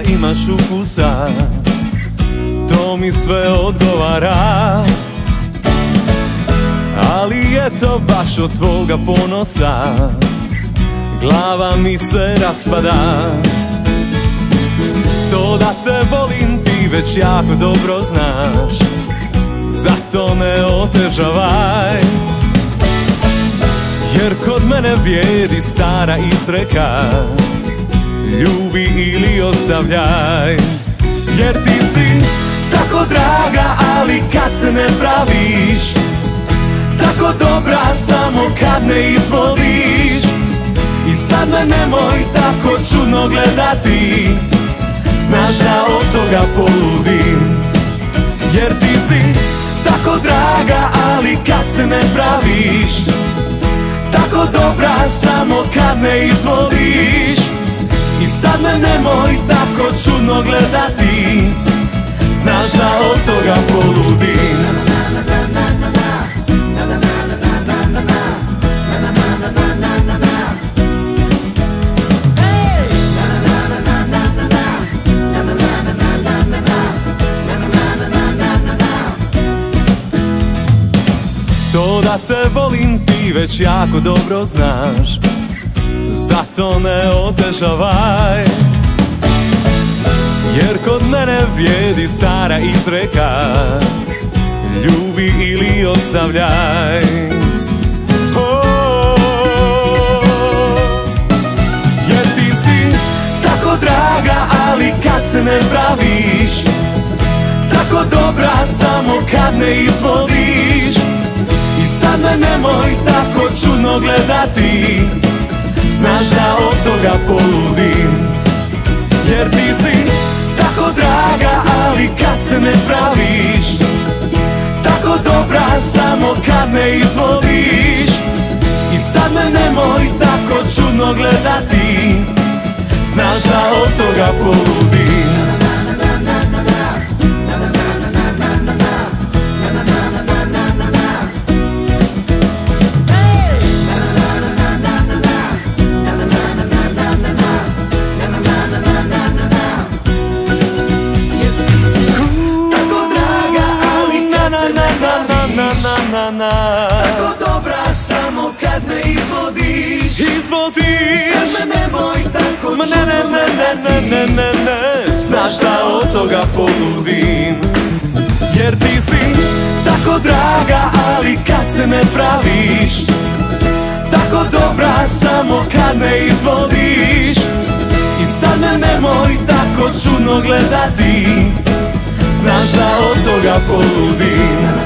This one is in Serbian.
imaš ukusa, to mi sve odgovara. Ali eto baš od tvoga ponosa glava mi se raspada. To da te volim ti već jako dobro znaš, zato ne otežavaj. Jer kod mene vrijedi stara izreka, ljubi ili ostavljaj. Jer ti si tako draga, ali kad se ne praviš, tako dobra samo kad ne izvoliš. I sad me nemoj tako čudno gledati, znaš da od toga poludim. Jer ti si tako draga, ali kad se ne praviš, tako dobra samo kad ne izvoliš. I sad me nemoj tako čudno gledati, znaš da od toga poludim. To da te volim ti već jako dobro znaš, zato ne otežavaj. Jer kod mene vrijedi stara izreka, ljubi ili ostavljaj. Jer ti si tako draga, ali kad se ne praviš, tako dobra samo kad ne izvoliš. I sad me nemoj tako čudno gledati, znaš da od toga poludim. Jer ti si tako draga, ali kad se ne praviš, tako dobra samo kad ne izvoliš. I sad me nemoj tako čudno gledati, znaš da od toga poludim. Tako dobra samo kad ne izvodiš. Sad me nemoj tako čudno gledati, znaš da od toga poludim. Jer ti si tako draga, ali kad se ne praviš, tako dobra samo kad ne izvodiš. I sad me nemoj tako čudno gledati, znaš da od toga poludim.